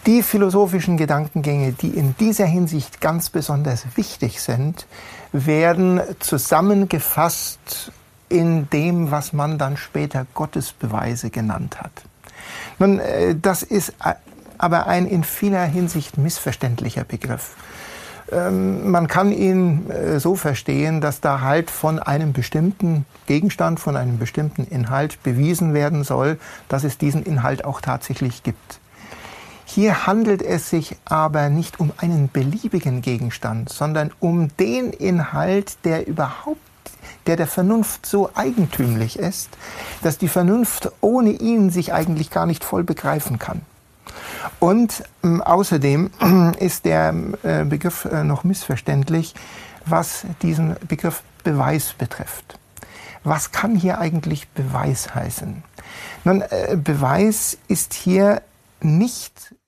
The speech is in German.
Die philosophischen Gedankengänge, die in dieser Hinsicht ganz besonders wichtig sind, werden zusammengefasst in dem, was man dann später Gottesbeweise genannt hat. Nun, das ist aber ein in vieler Hinsicht missverständlicher Begriff. Man kann ihn so verstehen, dass da halt von einem bestimmten Gegenstand, von einem bestimmten Inhalt bewiesen werden soll, dass es diesen Inhalt auch tatsächlich gibt. Hier handelt es sich aber nicht um einen beliebigen Gegenstand, sondern um den Inhalt, der der Vernunft so eigentümlich ist, dass die Vernunft ohne ihn sich eigentlich gar nicht voll begreifen kann. Und außerdem ist der Begriff noch missverständlich, was diesen Begriff Beweis betrifft. Was kann hier eigentlich Beweis heißen? Nun, Beweis ist hier nicht